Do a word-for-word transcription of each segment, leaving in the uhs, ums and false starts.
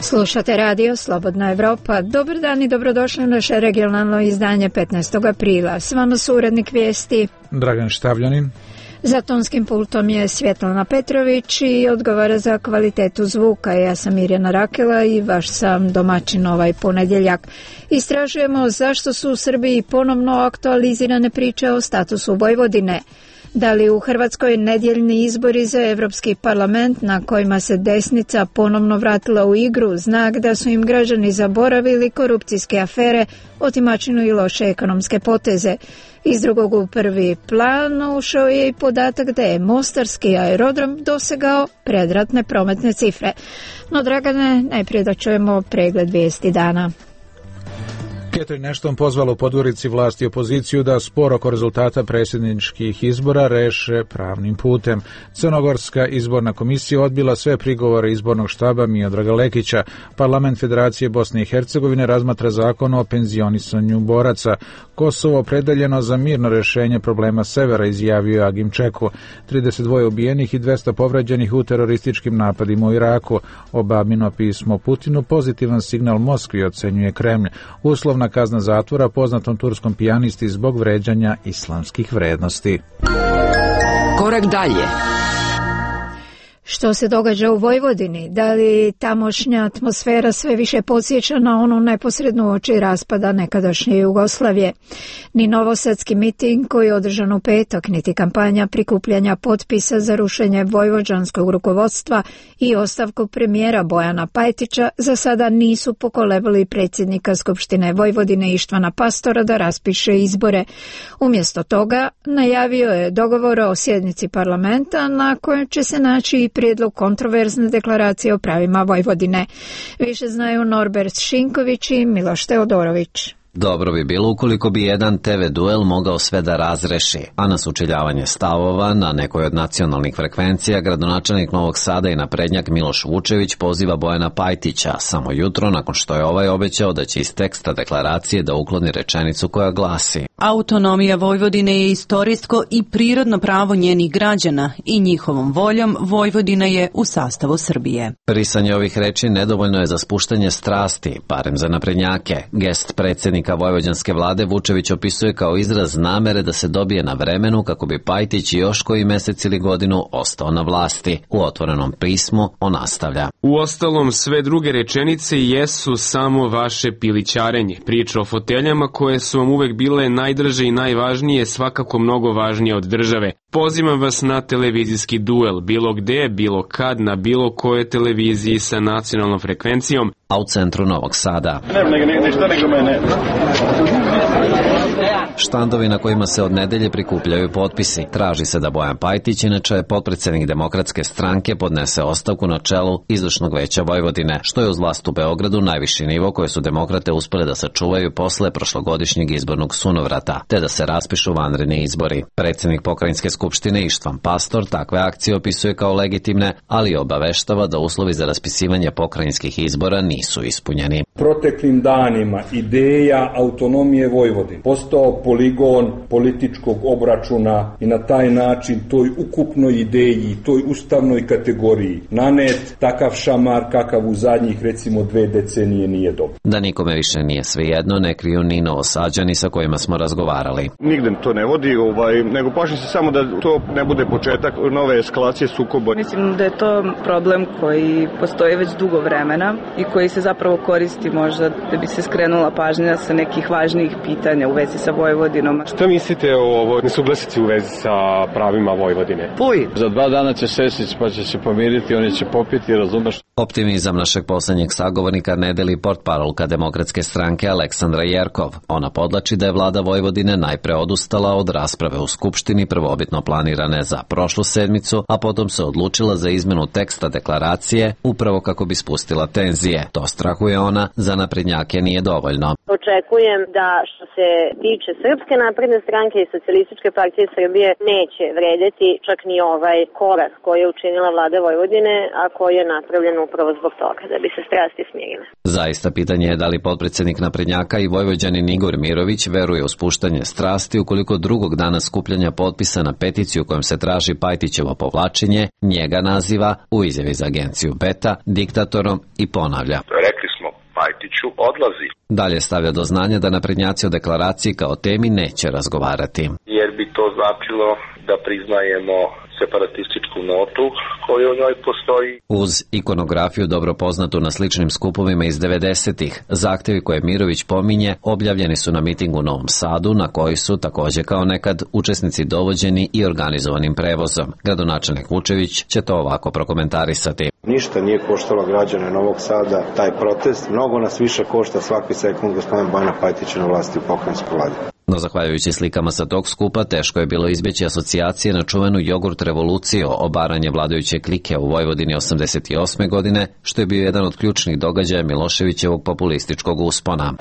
Slušate radio Slobodna Evropa. Dobar dan i dobrodošli u naše regionalno izdanje petnaestog aprila. S vama su urednik vijesti Dragan Štavljanin. Za tonskim pultom je Svjetlana Petrović i odgovara za kvalitetu zvuka. Ja sam Mirjana Rakela i vaš sam domaćin ovaj ponedjeljak. Istražujemo zašto su u Srbiji ponovno aktualizirane priče o statusu Vojvodine. Da li u Hrvatskoj nedjeljni izbori za Evropski parlament na kojima se desnica ponovno vratila u igru znak da su im građani zaboravili korupcijske afere, otimačinu i loše ekonomske poteze. Iz drugog u prvi plan ušao je i podatak da je mostarski aerodrom dosegao predratne prometne cifre. No, Dragane, najprije da čujemo pregled vijesti dana. Catherine Ashton pozvala u Podgorici vlast i opoziciju da spor oko rezultata predsjedničkih izbora reše pravnim putem. Crnogorska izborna komisija odbila sve prigovore izbornog štaba Miodraga Lekića. Parlament Federacije Bosne i Hercegovine razmatra zakon o penzionisanju boraca. Kosovo opredeljeno za mirno rješenje problema severa, izjavio Agim Čeku. trideset dva ubijenih i dvesta povređenih u terorističkim napadima u Iraku. Obamino pismo Putinu pozitivan signal Moskvi, ocenjuje Kremlj. Uslovna kazna zatvora poznatom turskom pijanisti zbog vređanja islamskih vrednosti. Korak dalje. Što se događa u Vojvodini? Da li tamošnja atmosfera sve više podsjeća na onu neposrednu uoči raspada nekadašnje Jugoslavije? Ni novosadski miting koji je održan u petak, niti kampanja prikupljanja potpisa za rušenje vojvođanskog rukovodstva i ostavku premijera Bojana Pajtića za sada nisu pokolebali predsjednika Skupštine Vojvodine Ištvana Pastora da raspiše izbore. Umjesto toga najavio je dogovor o sjednici parlamenta na kojem će se naći i prijedlog kontroverzne deklaracije o pravima Vojvodine. Više znaju Norbert Šinković i Miloš Teodorović. Dobro bi bilo ukoliko bi jedan te ve duel mogao sve da razreši, a na sučeljavanje stavova na nekoj od nacionalnih frekvencija gradonačelnik Novog Sada i naprednjak Miloš Vučević poziva Bojana Pajtića samo jutro nakon što je ovaj obećao da će iz teksta deklaracije da ukloni rečenicu koja glasi: autonomija Vojvodine je istorijsko i prirodno pravo njenih građana i njihovom voljom Vojvodina je u sastavu Srbije. Brisanje ovih reči nedovoljno je za spuštanje strasti, barem za naprednjake. Gest predsjednika vojvođanske vlade Vučević opisuje kao izraz namere da se dobije na vremenu kako bi Pajtić još koji mjesec ili godinu ostao na vlasti. U otvorenom pismu on nastavlja: uostalom, sve druge rečenice jesu samo vaše pilićarenje. Priča o foteljama koje su vam uvek bile najdraže i najvažnije, svakako mnogo važnije od države. Pozivam vas na televizijski duel, bilo gde, bilo kad, na bilo kojoj televiziji sa nacionalnom frekvencijom. A u centru Novog Sada ne, ne, ne, ništa nego mene. Štandovi na kojima se od nedelje prikupljaju potpisi. Traži se da Bojan Pajtić, inače potpredsjednik Demokratske stranke, podnese ostavku na čelu izvršnog veća Vojvodine, što je uz vlast u Beogradu najviši nivo koje su demokrate uspjele da sačuvaju posle prošlogodišnjeg izbornog sunovrata, te da se raspišu vanredni izbori. Predsjednik pokrajinske skupštine Ištvan Pastor takve akcije opisuje kao legitimne, ali obaveštava da uslovi za raspisivanje pokrajinskih izbora nisu ispunjeni. Proteklim danima ideja autonomije Vojvodine postao poligon političkog obračuna i na taj način toj ukupnoj ideji, toj ustavnoj kategoriji nanet takav šamar kakav u zadnjih recimo dve decenije nije dobro. Da nikome više nije svejedno ne kriju ni Novosađani sa kojima smo razgovarali. Nigde to ne vodi, ovaj, nego plašim se samo da to ne bude početak nove eskalacije sukoba. Mislim da je to problem koji postoji već dugo vremena i koji se zapravo koristi možda da bi se skrenula pažnja sa nekih važnijih pitanja u vezi sa Vojvodinom. Šta mislite o ovoj nesuglasici u vezi sa pravima Vojvodine? Puj! Za dva dana će Šešić pa će se pomiriti, oni će popiti, razumeš? Optimizam našeg posljednjeg sagovornika ne deli portparolka Demokratske stranke Aleksandra Jerkov. Ona podlači da je vlada Vojvodine najpre odustala od rasprave u Skupštini prvobitno planirane za prošlu sedmicu, a potom se odlučila za izmenu teksta deklaracije upravo kako bi spustila tenzije. To, strahuje ona, za naprednjake nije dovoljno. Očekujem da što se tiče Srpske napredne stranke i Socijalističke partije Srbije neće vredeti čak ni ovaj korak koji je učinila vlada Vojvodine, a koji je napravljen upravo zbog toga, da bi se strasti smirile. Zaista pitanje je da li potpredsjednik naprednjaka i Vojvođanin Igor Mirović veruje u spuštanje strasti ukoliko drugog dana skupljanja potpisa na peticiju kojom se traži Pajtićevo povlačenje njega naziva u izjavi za agenciju Beta diktatorom i ponavlja: Pajtiću odlazi. Dalje stavlja do znanja da naprednjaci o deklaraciji kao temi neće razgovarati. Jer bi to značilo da priznajemo separatističku notu koja u njoj postoji. Uz ikonografiju dobro poznatu na sličnim skupovima iz devedesetih, zahtevi koje Mirović pominje objavljeni su na mitingu u Novom Sadu, na koji su takođe kao nekad učesnici dovođeni i organizovanim prevozom. Gradonačelnik Vučević će to ovako prokomentarisati. Ništa nije koštalo građane Novog Sada, taj protest. Mnogo nas više košta svaki sekund gospodin Bojana Pajtića na vlasti u pokrajinskoj vladi. No, zahvaljujući slikama sa tog skupa, teško je bilo izbjeći asocijacije na čuvenu jogurt revoluciju, obaranje vladajuće klike u Vojvodini osamdeset osme godine, što je bio jedan od ključnih događaja Miloševićevog populističkog uspona.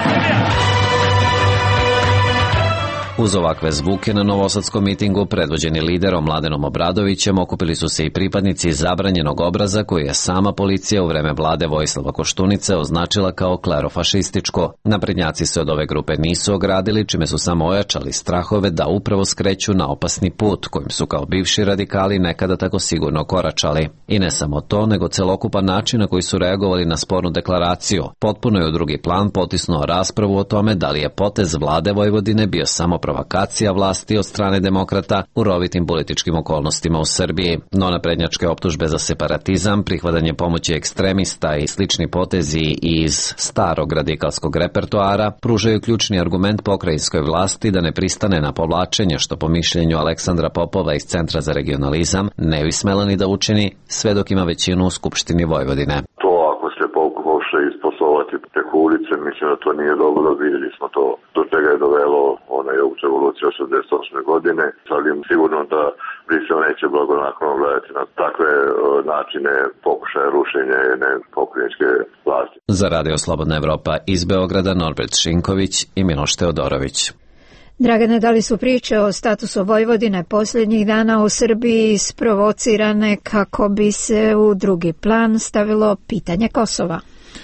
Uz ovakve zvuke na novosadskom mitingu, predvođeni liderom Mladenom Obradovićem, okupili su se i pripadnici zabranjenog obraza koji je sama policija u vreme vlade Vojislava Koštunice označila kao klerofašističko. Naprednjaci se od ove grupe nisu ogradili, čime su samo ojačali strahove da upravo skreću na opasni put, kojim su kao bivši radikali nekada tako sigurno koračali. I ne samo to, nego celokupan način na koji su reagovali na spornu deklaraciju. Potpuno je u drugi plan potisnuo raspravu o tome da li je potez vlade Vojvodine bio samo provokacija vlasti od strane demokrata u rovitim političkim okolnostima u Srbiji. No naprednjačke optužbe za separatizam, prihvatanje pomoći ekstremista i slični potezi iz starog radikalskog repertoara pružaju ključni argument pokrajinskoj vlasti da ne pristane na povlačenje, što po mišljenju Aleksandra Popova iz Centra za regionalizam ne bi smela ni da učini sve dok ima većinu u Skupštini Vojvodine. To ako se pokuša isposlovati preko ulice, mislim da to nije dobro, vidjeli smo to do čega je dovelo ona jogurt revolucija osamdeset osme godine, ali sigurno da Brisel neće blagonaklono gledati na takve načine pokušaja rušenja jedne pokrajinske vlasti. Za Radio Slobodna Evropa iz Beograda, Norbert Šinković i Miloš Teodorović. Dragane, da li su priče o statusu Vojvodine posljednjih dana u Srbiji sprovocirane kako bi se u drugi plan stavilo pitanje Kosova?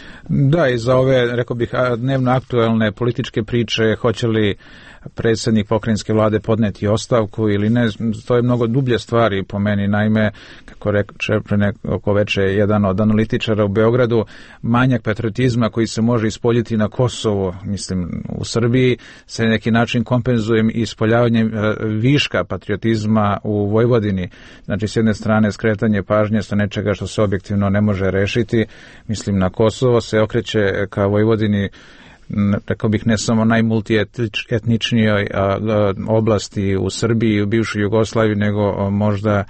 Da, i za ove, rekao bih, dnevno aktuelne političke priče, hoće li predsjednik pokrajinske vlade podneti ostavku ili ne, to je mnogo dublje stvari po meni. Naime, kako reče pre neko veče jedan od analitičara u Beogradu, manjak patriotizma koji se može ispoljiti na Kosovu, mislim u Srbiji, se na neki način kompenzuje ispoljavanjem viška patriotizma u Vojvodini. Znači, s jedne strane skretanje pažnje sa nečega što se objektivno ne može rešiti, mislim na Kosovo, se okreće ka Vojvodini, rekao bih ne samo najmultietničnijoj oblasti u Srbiji i u bivšoj Jugoslaviji, nego možda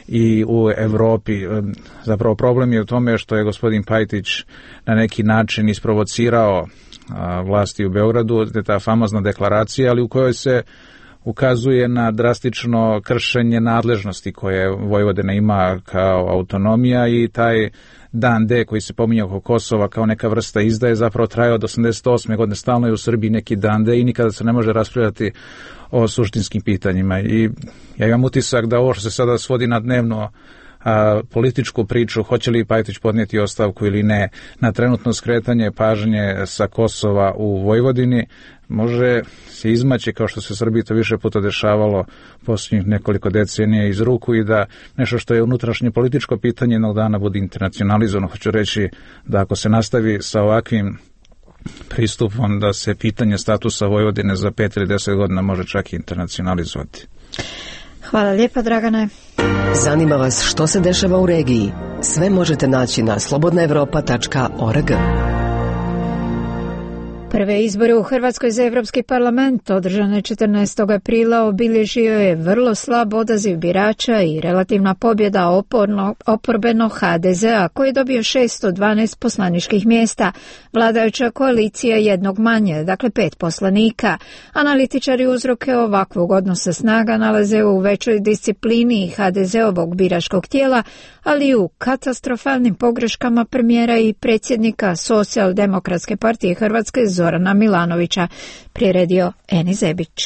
i u Evropi. Zapravo problem je u tome što je gospodin Pajtić na neki način isprovocirao vlasti u Beogradu, ta famozna deklaracija, ali u kojoj se ukazuje na drastično kršenje nadležnosti koje Vojvodina ima kao autonomija i taj dan D koji se pominje oko Kosova kao neka vrsta izdaje zapravo traje od osamdeset osme godine, stalno je u Srbiji neki dan D i nikada se ne može raspravljati o suštinskim pitanjima. I ja imam utisak da ovo što se sada svodi na dnevno a, političku priču, hoće li Pajtić podnijeti ostavku ili ne, na trenutno skretanje pažnje sa Kosova u Vojvodini, može se izmaći, kao što se Srbiji to više puta dešavalo posljednjih nekoliko decenija, iz ruku i da nešto što je unutrašnje političko pitanje jednog dana bude internacionalizovano. Hoću reći da ako se nastavi sa ovakvim pristupom, da se pitanje statusa Vojvodine za pet ili deset godina može čak i internacionalizovati. Hvala lijepa, Dragane. Zanima vas što se dešava u regiji? Sve možete naći na slobodna evropa tačka org. Prve izbore u Hrvatskoj za Evropski parlament održane četrnaestog aprila obilježio je vrlo slab odaziv birača i relativna pobjeda oporno, oporbenog ha de zea koji je dobio šesto dvanaest poslaničkih mjesta, vladajuća koalicija jednog manje, dakle pet poslanika. Analitičari uzroke ovakvog odnosa snaga nalaze u većoj disciplini ha de zeovog biračkog tijela, ali i u katastrofalnim pogreškama premijera i predsjednika Socijaldemokratske partije Hrvatske Zorana Milanovića, priredio Eni Zebić.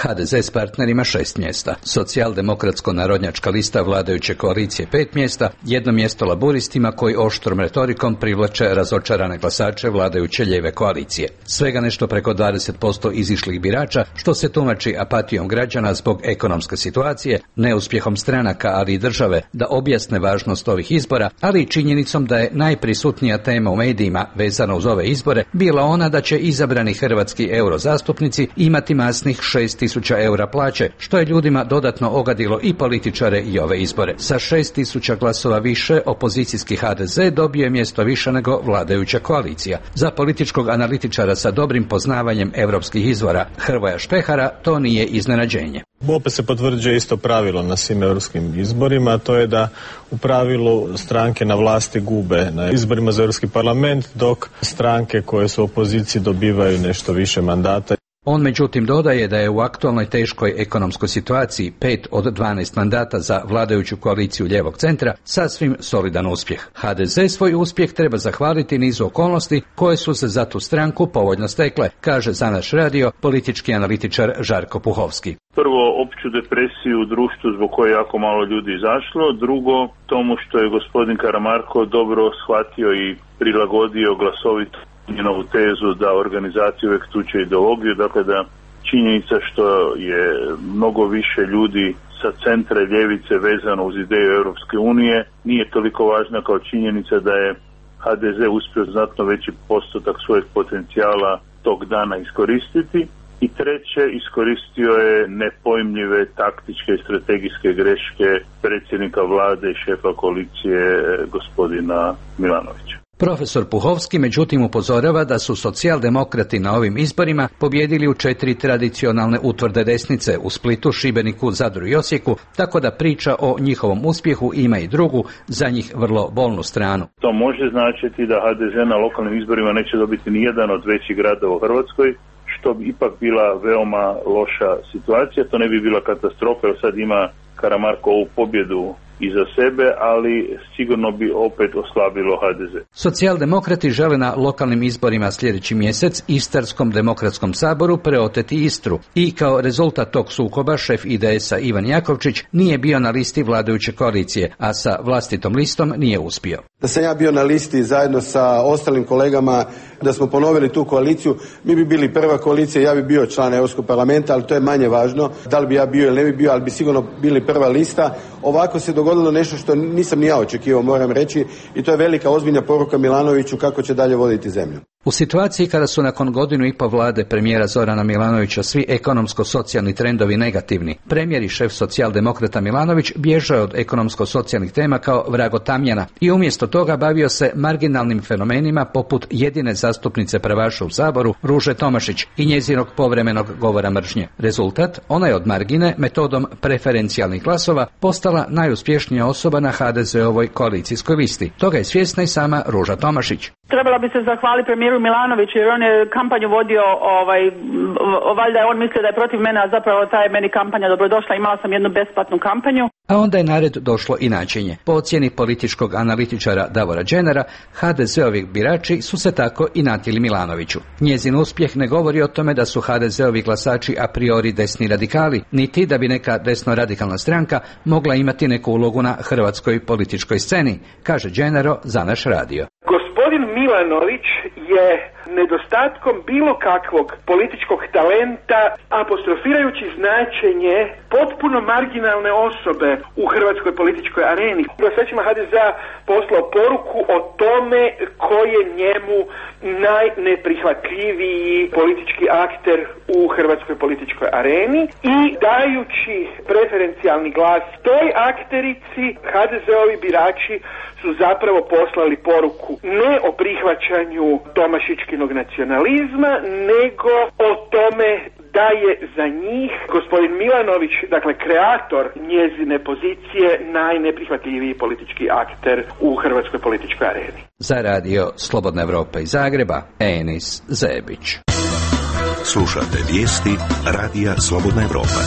ha de ze s partnerima šest mjesta, socijaldemokratsko-narodnjačka lista vladajuće koalicije pet mjesta, jedno mjesto laburistima koji oštrom retorikom privlače razočarane glasače vladajuće lijeve koalicije. Svega nešto preko dvadeset posto izišlih birača, što se tumači apatijom građana zbog ekonomske situacije, neuspjehom stranaka, ali i države da objasne važnost ovih izbora, ali i činjenicom da je najprisutnija tema u medijima vezana uz ove izbore bila ona da će izabrani hrvatski eurozastupnici imati masnih šest tisuća eura plaće, što je ljudima dodatno ogadilo i političare i ove izbore. Sa šest tisuća glasova više, opozicijski ha de ze dobio je mjesto više nego vladajuća koalicija. Za političkog analitičara sa dobrim poznavanjem europskih izvora Hrvoja Štehara to nije iznenađenje. Opet se potvrđuje isto pravilo na svim europskim izborima, a to je da u pravilu stranke na vlasti gube na izborima za Europski parlament, dok stranke koje su u opoziciji dobivaju nešto više mandata. On međutim dodaje da je u aktualnoj teškoj ekonomskoj situaciji pet od dvanaest mandata za vladajuću koaliciju lijevog centra sasvim solidan uspjeh. ha de ze svoj uspjeh treba zahvaliti nizu okolnosti koje su se za tu stranku povoljno stekle, kaže za naš radio politički analitičar Žarko Puhovski. Prvo, opću depresiju u društvu zbog koje je jako malo ljudi izašlo. Drugo, tomu što je gospodin Karamarko dobro shvatio i prilagodio glasovito novu tezu da organizacija uvijek tuče ideologiju, dakle da činjenica što je mnogo više ljudi sa centra i ljevice vezano uz ideju Europske unije nije toliko važna kao činjenica da je ha de ze uspio znatno veći postotak svojeg potencijala tog dana iskoristiti. I treće, iskoristio je nepojmljive taktičke i strategijske greške predsjednika vlade i šefa koalicije gospodina Milanovića. Profesor Puhovski međutim upozorava da su socijaldemokrati na ovim izborima pobjedili u četiri tradicionalne utvrde desnice u Splitu, Šibeniku, Zadru i Osijeku, tako da priča o njihovom uspjehu ima i drugu, za njih vrlo bolnu stranu. To može značiti da ha de ze na lokalnim izborima neće dobiti ni jedan od većih gradova u Hrvatskoj, što bi ipak bila veoma loša situacija. To ne bi bila katastrofa, jer sad ima Karamarko ovu pobjedu iza sebe, ali sigurno bi opet oslabilo ha de ze. Socijaldemokrati žele na lokalnim izborima sljedeći mjesec Istarskom demokratskom saboru preoteti Istru i kao rezultat tog sukoba šef i de esa Ivan Jakovčić nije bio na listi vladajuće koalicije, a sa vlastitom listom nije uspio. Da sam ja bio na listi zajedno sa ostalim kolegama, da smo ponovili tu koaliciju, mi bi bili prva koalicija, ja bi bio član Europskog parlamenta, ali to je manje važno, da li bi ja bio ili ne bi bio, ali bi sigurno bili prva lista. Ovako se dogodilo nešto što nisam ni ja očekivao, moram reći, i to je velika ozbiljna poruka Milanoviću kako će dalje voditi zemlju. U situaciji kada su nakon godinu i pol vlade premijera Zorana Milanovića svi ekonomsko-socijalni trendovi negativni, premijer i šef socijaldemokrata Milanović bježao je od ekonomsko-socijalnih tema kao vragotamjana i umjesto toga bavio se marginalnim fenomenima poput jedine zastupnice prvaša u Saboru Ruže Tomašić i njezinog povremenog govora mržnje. Rezultat, ona je od margine metodom preferencijalnih glasova postala najuspješnija osoba na ha de zeovoj koalicijskoj listi. Toga je svjesna i sama Ruža Tomašić. Trebala bi se zahvaliti premijeru Milanoviću jer on je kampanju vodio, ovaj, valjda je on mislio da je protiv mene, a zapravo ta je meni kampanja dobrodošla, imala sam jednu besplatnu kampanju. A onda je na red došlo i načinje. Po ocjeni političkog analitičara Davora Dženera, ha de zeovi birači su se tako inatili Milanoviću. Njezin uspjeh ne govori o tome da su ha de zeovi glasači a priori desni radikali, niti da bi neka desno radikalna stranka mogla imati neku ulogu na hrvatskoj političkoj sceni, kaže Dženero za naš radio. Gospodin Milanović je nedostatkom bilo kakvog političkog talenta, apostrofirajući značenje potpuno marginalne osobe u hrvatskoj političkoj areni, glasačima ha de zea poslao poruku o tome ko je njemu najneprihvatljiviji politički akter u hrvatskoj političkoj areni i dajući preferencijalni glas toj akterici, ha de zeovi birači su zapravo poslali poruku ne o prihvaćanju tomašičkinog nacionalizma, nego o tome da je za njih gospodin Milanović, dakle kreator njezine pozicije, najneprihvatljiviji politički akter u hrvatskoj političkoj areni. Za radio Slobodna Evropa iz Zagreba, Enis Zebić. Slušate vijesti radija Slobodna Evropa.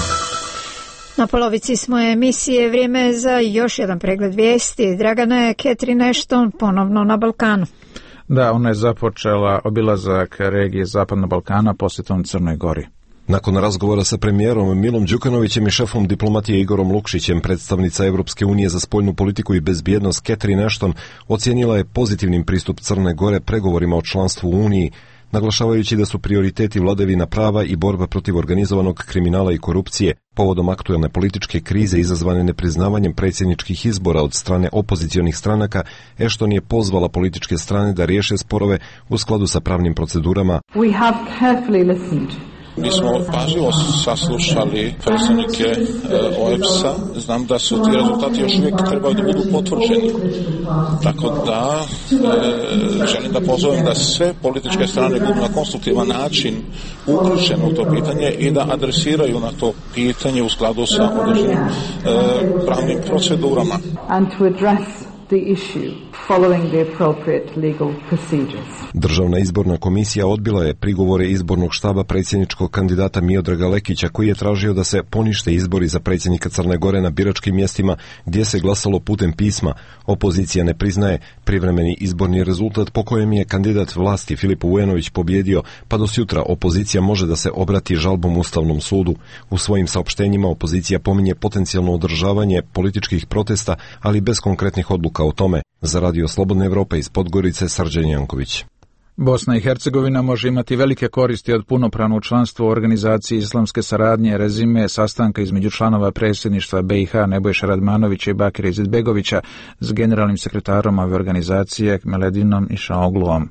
Na polovici smo emisije, vrijeme je za još jedan pregled vijesti. Dragana je Catherine Ashton ponovno na Balkanu. Da, ona je započela obilazak regije Zapadnog Balkana posjetom Crnoj Gori. Nakon razgovora sa premijerom Milom Đukanovićem i šefom diplomatije Igorom Lukšićem, predstavnica Evropske unije za spoljnu politiku i bezbjednost Catherine Ashton ocijenila je pozitivnim pristup Crne Gore pregovorima o članstvu u Uniji, naglašavajući da su prioriteti vladavina prava i borba protiv organizovanog kriminala i korupcije povodom aktuelne političke krize izazvane nepriznavanjem predsjedničkih izbora od strane opozicionih stranaka. Ashton je pozvala političke strane da riješe sporove u skladu sa pravnim procedurama. We have carefully listened. Mi smo pažljivo saslušali predstavnike O E B S-a. Znam da su ti rezultati još uvijek trebaju da budu potvrđeni. Tako da e, želim da pozovem da sve političke strane budu na konstruktivan način uključene u to pitanje i da adresiraju na to pitanje u skladu sa određenim e, pravnim procedurama. And to address the issue following the appropriate legal procedures. Državna izborna komisija odbila je prigovore izbornog štaba predsjedničkog kandidata Miodraga Lekića, koji je tražio da se ponište izbori za predsjednika Crne Gore na biračkim mjestima gdje se glasalo putem pisma. Opozicija ne priznaje privremeni izborni rezultat po kojem je kandidat vlasti Filip Vujanović pobjedio, pa do sutra opozicija može da se obrati žalbom Ustavnom sudu. U svojim saopštenjima opozicija pominje potencijalno održavanje političkih protesta, ali bez konkretnih odluka o tome. Za Radio Slobodne Evrope iz Podgorice, Srđan Janković. Bosna i Hercegovina može imati velike koristi od punopravnog članstva u organizaciji islamske saradnje. Rezime sastanka između članova predsjedništva B i H Nebojša Radmanovića i Bakira Izetbegovića s generalnim sekretarom ove organizacije Meledinom Išaogluom.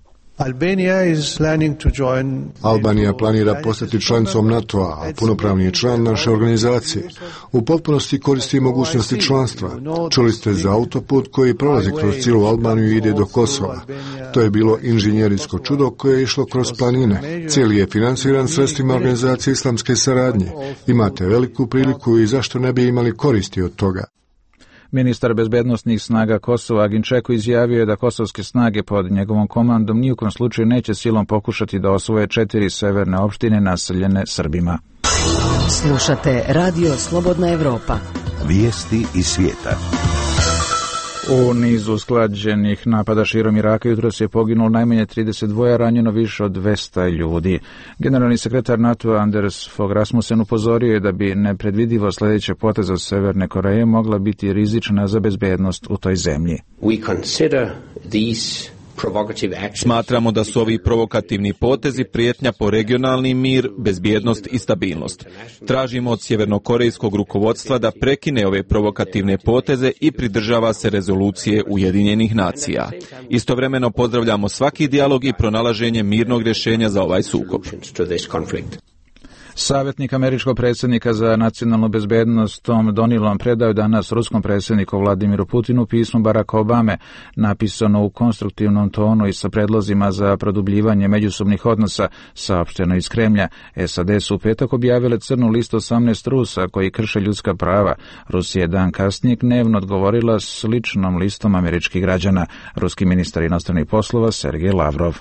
Albanija planira postati članicom NATO-a, a punopravni je član naše organizacije. U potpunosti koristi mogućnosti članstva. Čuli ste za autoput koji prolazi kroz cijelu Albaniju i ide do Kosova. To je bilo inženjerijsko čudo koje je išlo kroz planine. Cijeli je financiran sredstvima organizacije islamske saradnje. Imate veliku priliku i zašto ne bi imali koristi od toga? Ministar bezbednosnih snaga Kosova Aginčeko izjavio je da kosovske snage pod njegovom komandom ni u kom slučaju neće silom pokušati da osvoje četiri severne opštine naseljene Srbima. Slušate Radio Slobodna Evropa. Vijesti iz svijeta. U nizu usklađenih napada širom Iraka jutros je poginulo najmanje trideset dva, ranjeno više od dvesta ljudi. Generalni sekretar NATO Anders Fogh Rasmussen upozorio je da bi nepredvidivo sljedeća poteza Severne Koreje mogla biti rizična za bezbednost u toj zemlji. We consider these Smatramo da su ovi provokativni potezi prijetnja po regionalni mir, bezbjednost i stabilnost. Tražimo od sjevernokorejskog rukovodstva da prekine ove provokativne poteze i pridržava se rezolucije Ujedinjenih nacija. Istovremeno pozdravljamo svaki dijalog i pronalaženje mirnog rješenja za ovaj sukob. Savjetnik američkog predsjednika za nacionalnu bezbednost Tom Donilon predao je danas ruskom predsjedniku Vladimiru Putinu pismo Baracka Obame, napisano u konstruktivnom tonu i sa predlozima za produbljivanje međusobnih odnosa, saopšteno iz Kremlja. S A D su u petak objavile crnu listu osamnaest Rusa koji krše ljudska prava. Rusija je dan kasnije dnevno odgovorila sličnom listom američkih građana. Ruski ministar inostranih poslova Sergej Lavrov.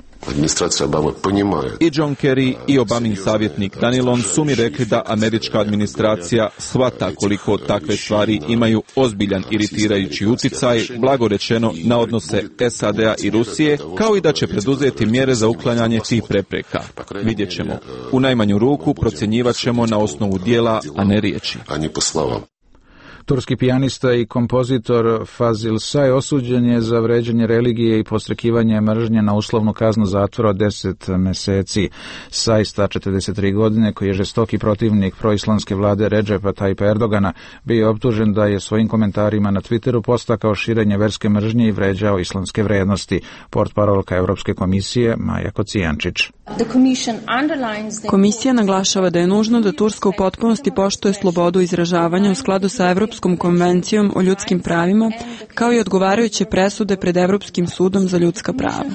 I John Kerry i Obamin savjetnik Danilon su mi rekli da američka administracija shvata koliko takve stvari imaju ozbiljan iritirajući uticaj, blago rečeno, na odnose S A D-a i Rusije, kao i da će preduzeti mjere za uklanjanje tih prepreka. Vidjet ćemo. U najmanju ruku procjenjivat ćemo na osnovu dijela, a ne riječi. Turski pijanista i kompozitor Fazil Say osuđen je za vređanje religije i podstrekivanje mržnje na uslovnu kaznu zatvora od deset mjeseci. Say, star četrdeset tri godine, koji je žestoki protivnik proislamske vlade Redžepa Tajpa Erdogana, bio je optužen da je svojim komentarima na Twitteru podstakao širenje verske mržnje i vređao islamske vrednosti. Portparolka Europske komisije Maja Kocijančić. Komisija naglašava da je nužno da Turska u potpunosti poštuje slobodu izražavanja u skladu sa Evropskom konvencijom o ljudskim pravima, kao i odgovarajuće presude pred Evropskim sudom za ljudska prava.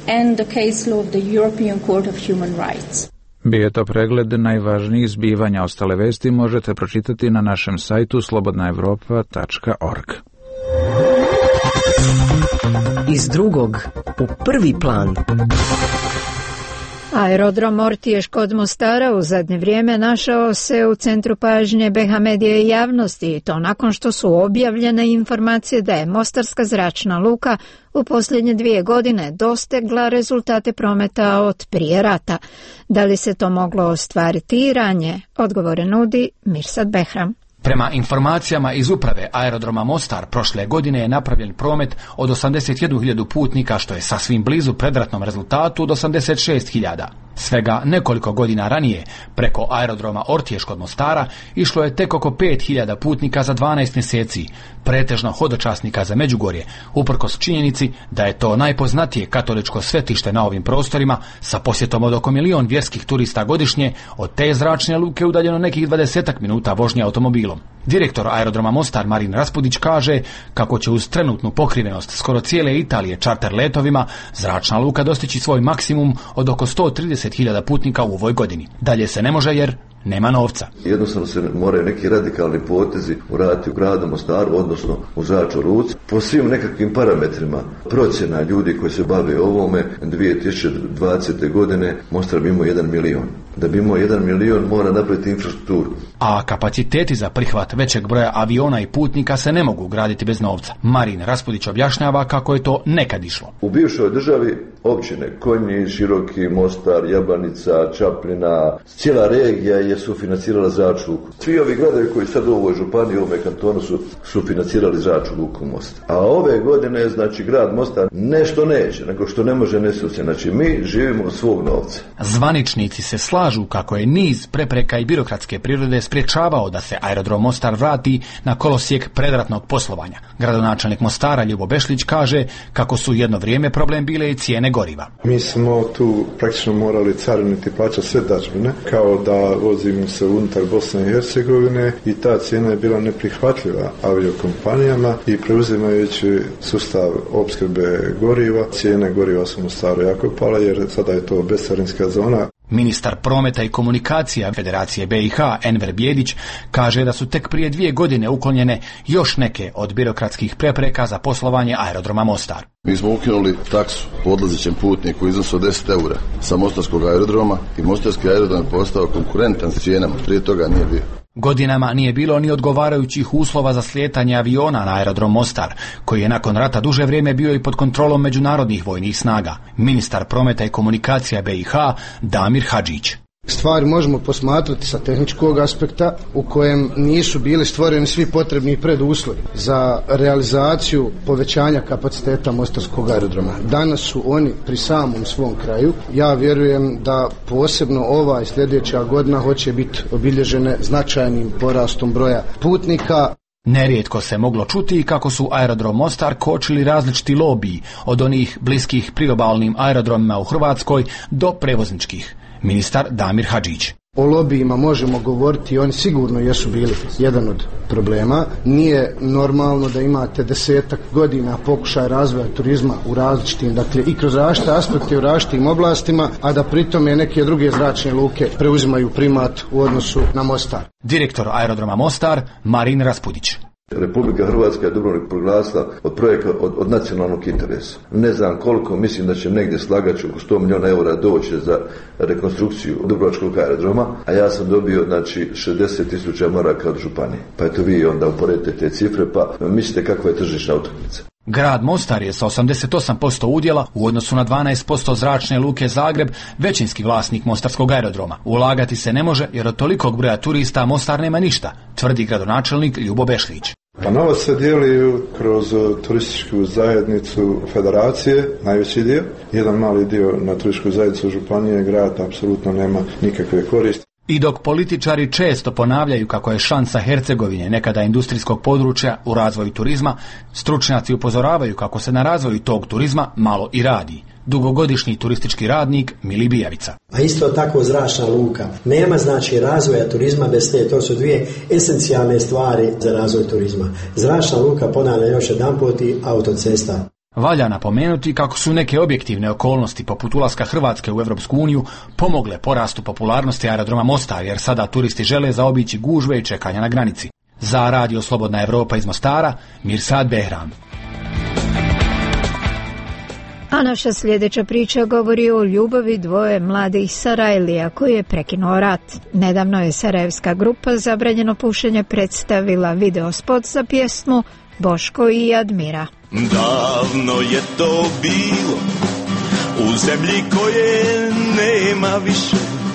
Bio je to pregled najvažnijih zbivanja. Ostale vesti možete pročitati na našem sajtu slobodna evropa tačka org. Iz drugog u prvi plan. Aerodrom Ortiješ kod Mostara u zadnje vrijeme našao se u centru pažnje be ha medije i javnosti i to nakon što su objavljene informacije da je Mostarska zračna luka u posljednje dvije godine dostigla rezultate prometa od prije rata. Da li se to moglo ostvariti i ranije? Odgovore nudi Mirsad Behram. Prema informacijama iz uprave Aerodroma Mostar, prošle godine je napravljen promet od osamdeset jednu hiljadu putnika, što je sasvim blizu predratnom rezultatu od osamdeset šest hiljada. Svega nekoliko godina ranije, preko aerodroma Ortiješ kod Mostara, išlo je tek oko pet hiljada putnika za dvanaest mjeseci, pretežno hodočasnika za Međugorje, uprkos činjenici da je to najpoznatije katoličko svetište na ovim prostorima, sa posjetom od oko milion vjerskih turista godišnje, od te zračne luke udaljeno nekih dvadesetak minuta vožnje automobilom. Direktor aerodroma Mostar Marin Raspudić kaže kako će uz trenutnu pokrivenost skoro cijele Italije čarter letovima zračna luka dostići svoj maksimum od oko sto trideset hiljada putnika u ovoj godini. Dalje se ne može jer nema novca. Jednostavno se moraju neki radikalni potezi uraditi u gradu Mostaru, odnosno u zračnoj luci. Po svim nekakvim parametrima procjena ljudi koji se bave ovome dvije tisuće dvadesete godine Mostar bi imao jedan milion. Da bi imao jedan milion mora napraviti infrastrukturu. A kapaciteti za prihvat većeg broja aviona i putnika se ne mogu graditi bez novca. Marin Raspudić objašnjava kako je to nekad išlo. U bivšoj državi općine Konji, Široki, Mostar, Jabanica, Čapljina, cijela regija je sufinancirala zračnu luku. Svi ovi gradovi koji sad u ovoj županiji, u ovome kantonu su sufinancirali zračnu luku Mostar. A ove godine, znači, grad Mostar nešto neće, nego što ne može ne suci. Znači, mi živimo od svog novca. Zvaničnici se slažu kako je niz prepreka i birokratske prirode spriječavao da se aerodrom Mostar vrati na kolosijek predratnog poslovanja. Gradonačelnik Mostara Ljubo Bešlić kaže kako su jedno vrijeme problem bile i cijene goriva. Mi smo tu praktično morali cariniti plaćati sve dažbine, kao da vozimo se unutar Bosne i Hercegovine i ta cijena je bila neprihvatljiva aviokompanijama i preuzimajući sustav opskrbe goriva, cijene goriva su u Mostaru jako pale jer sada je to bescarinska zona. Ministar prometa i komunikacija Federacije be i ha Enver Bjedić kaže da su tek prije dvije godine uklonjene još neke od birokratskih prepreka za poslovanje aerodroma Mostar. Mi smo ukinuli taksu po odlazećem putniku u iznosu od deset eura sa mostarskog aerodroma i mostarski aerodrom je postao konkurentan s cijenama, prije toga nije bio. Godinama nije bilo ni odgovarajućih uslova za slijetanje aviona na aerodrom Mostar, koji je nakon rata duže vrijeme bio i pod kontrolom međunarodnih vojnih snaga. Ministar prometa i komunikacija be i ha Damir Hadžić. Stvari možemo posmatrati sa tehničkog aspekta u kojem nisu bili stvoreni svi potrebni preduslovi za realizaciju povećanja kapaciteta Mostarskog aerodroma. Danas su oni pri samom svom kraju. Ja vjerujem da posebno ova i sljedeća godina hoće biti obilježene značajnim porastom broja putnika. Nerijetko se moglo čuti kako su aerodrom Mostar kočili različiti lobiji, od onih bliskih priobalnim aerodromima u Hrvatskoj do prevozničkih. Ministar Damir Hadžić. O lobijima možemo govoriti i oni sigurno jesu bili jedan od problema. Nije normalno da imate desetak godina pokušaj razvoja turizma u različitim, dakle i kroz različite aspekte u različitim oblastima, a da pritome neke druge zračne luke preuzimaju primat u odnosu na Mostar. Direktor aerodroma Mostar Marin Raspudić. Republika Hrvatska je Dubrovnik proglasila od projekta od, od nacionalnog interesa. Ne znam koliko, mislim da će negdje slagaći oko sto milijuna eura doći za rekonstrukciju Dubrovačkog aerodroma, a ja sam dobio znači šezdeset tisuća maraka od županije. Pa eto vi onda uporedite te cifre, pa mislite kakva je tržišna utakmica. Grad Mostar je sa osamdeset osam posto udjela u odnosu na dvanaest posto zračne luke Zagreb većinski vlasnik Mostarskog aerodroma. Ulagati se ne može jer od tolikog broja turista Mostar nema ništa, tvrdi gradonačelnik Ljubo Bešlić. Pa novac se dijeli kroz turističku zajednicu federacije, najveći dio. Jedan mali dio na turističku zajednicu županije, grad apsolutno nema nikakve koristi. I dok političari često ponavljaju kako je šansa Hercegovine, nekada industrijskog područja, u razvoju turizma, stručnjaci upozoravaju kako se na razvoju tog turizma malo i radi. Dugogodišnji turistički radnik Mili Bijavica. A isto tako zračna luka. Nema znači razvoja turizma bez te, to su dvije esencijalne stvari za razvoj turizma. Zračna luka, ponavljam još jedanput, i autocesta. Valja napomenuti kako su neke objektivne okolnosti poput ulaska Hrvatske u Europsku uniju pomogle porastu popularnosti aerodroma Mostar, jer sada turisti žele zaobići gužve i čekanja na granici. Za Radio Slobodna Evropa iz Mostara, Mirsad Behram. A naša sljedeća priča govori o ljubavi dvoje mladih Sarajlija koji je prekinuo rat. Nedavno je sarajevska grupa Zabranjeno pušenje predstavila videospot za pjesmu Boško i Admira. Davno je to bilo u zemlji koje nema više.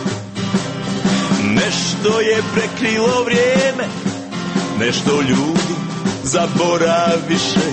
Nešto je prekrilo vrijeme, nešto ljudi zaboraviše.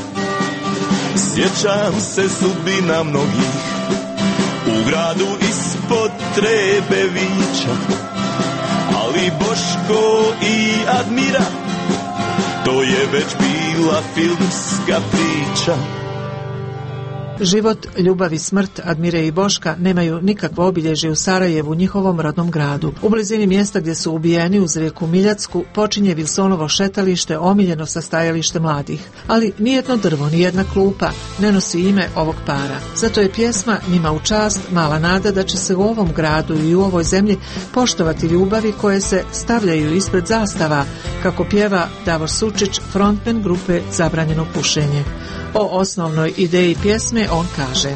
Sjećam se sudbina mnogih u gradu ispod trebe vića, ali Boško i Admira, to je već bila filmska priča. Život, ljubav i smrt Admire i Boška nemaju nikakvo obilježje u Sarajevu, njihovom rodnom gradu. U blizini mjesta gdje su ubijeni uz rijeku Miljacku počinje Vilsonovo šetalište, omiljeno sastajalište mladih. Ali nijedno drvo, nijedna klupa ne nosi ime ovog para. Zato je pjesma njima u čast mala nada da će se u ovom gradu i u ovoj zemlji poštovati ljubavi koje se stavljaju ispred zastava, kako pjeva Davor Sučić, frontman grupe Zabranjeno pušenje. O osnovnoj ideji pjesme on kaže: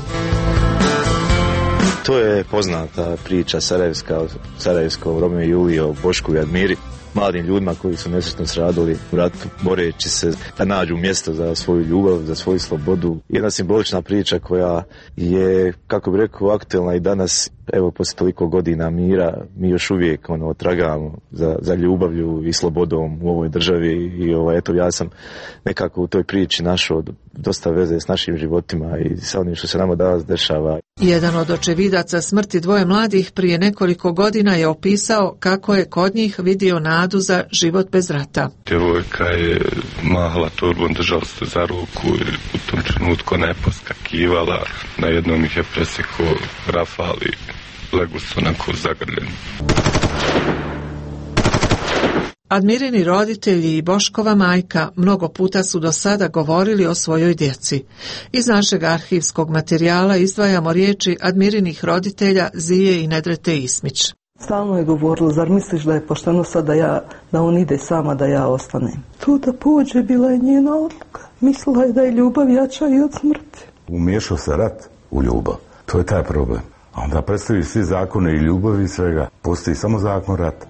to je poznata priča sarajevska, sarajevskom Romeo i Juliji, o Bošku i Admiri, mladim ljudima koji su nesretno stradali u ratu, boreći se da nađu mjesto za svoju ljubav, za svoju slobodu. Jedna simbolična priča koja je, kako bih rekao, aktuelna i danas. Evo, poslije toliko godina mira, mi još uvijek ono, tragamo za, za ljubavlju i slobodom u ovoj državi i ovo, eto, ja sam nekako u toj priči našao dosta veze s našim životima i sa onim što se nama danas dešava. Jedan od očevidaca smrti dvoje mladih prije nekoliko godina je opisao kako je kod njih vidio nadu za život bez rata. Djevojka je mahala torbom, držala se za ruku i u tom trenutku ona je poskakivala. Na jednom ih je presekao rafal i legu su onako zagrljeni. Admirini roditelji i Boškova majka mnogo puta su do sada govorili o svojoj djeci. Iz našeg arhivskog materijala izdvajamo riječi Admirinih roditelja Zije i Nedrete Ismić. Stalno je govorila, zar misliš da je pošteno sad da, ja, da on ide sama, da ja ostanem? Tu da pođe bila je njena odluka. Mislila je da je ljubav jača i od smrti. Umiješao se rat u ljubav. To je taj problem. A onda predstavljaju svi zakone i ljubavi i svega. Postoji samo zakon rata.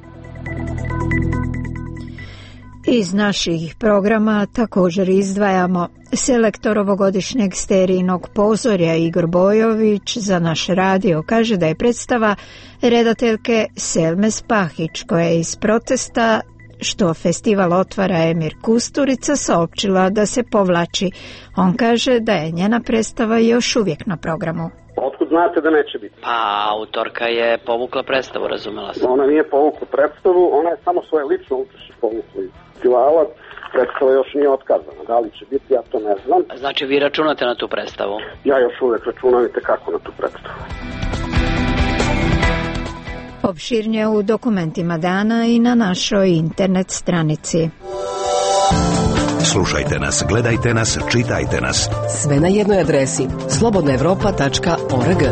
Iz naših programa također izdvajamo selektor ovogodišnjeg sterijnog pozorja Igor Bojović za naš radio kaže da je predstava redateljke Selme Spahić koja je iz protesta što festival otvara Emir Kusturica saopćila da se povlači. On kaže da je njena predstava još uvijek na programu. Otkud znate da neće biti? Pa, autorka je povukla predstavu, razumela sam. Ona nije povukla predstavu, ona je samo svoje lično učešće povukla iz festivala. Predstava još nije otkazana. Da li će biti, ja to ne znam. Znači, vi računate na tu predstavu? Ja još uvijek računam i tekako na tu predstavu. Opširnije u dokumentima dana i na našoj internet stranici. Slušajte nas, gledajte nas, čitajte nas. Sve na jednoj adresi slobodna evropa tačka org.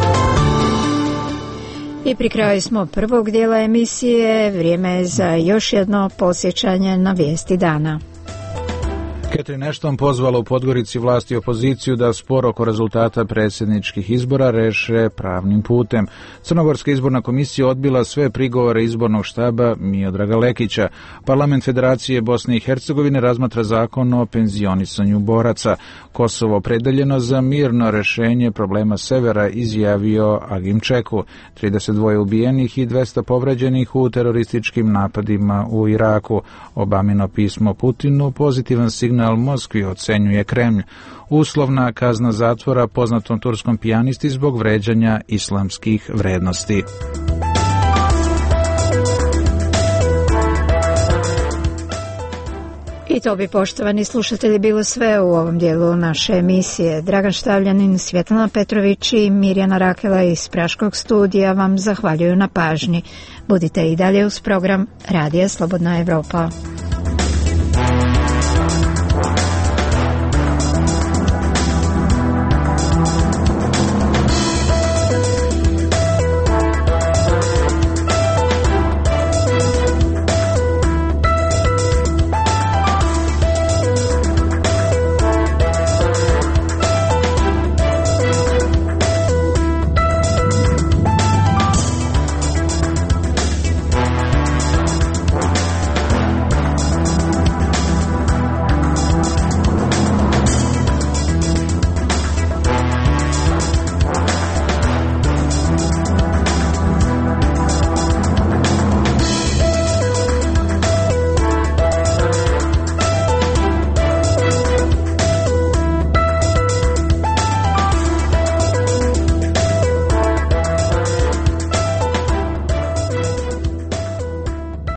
I pri kraju smo prvog dijela emisije. Vrijeme je za još jedno podsjećanje na vijesti dana. Catherine Ashton pozvala u Podgorici vlasti i opoziciju da spor oko rezultata predsjedničkih izbora reše pravnim putem. Crnogorska izborna komisija odbila sve prigovore izbornog štaba Miodraga Lekića. Parlament Federacije Bosne i Hercegovine razmatra zakon o penzionisanju boraca. Kosovo opredeljeno za mirno rešenje problema severa, izjavio Agim Čeku. trideset dva ubijenih i dvesta povređenih u terorističkim napadima u Iraku. Obamino pismo Putinu pozitivan signal Moskvi, ocenjuje Kremlj. Uslovna kazna zatvora poznatom turskom pijanisti zbog vređanja islamskih vrednosti. I to bi, poštovani slušatelji, bilo sve u ovom dijelu naše emisije. Dragan Štavljanin, Svjetlana Petrović i Mirjana Rakela iz Praškog studija vam zahvaljuju na pažnji. Budite i dalje uz program Radija Slobodna Evropa.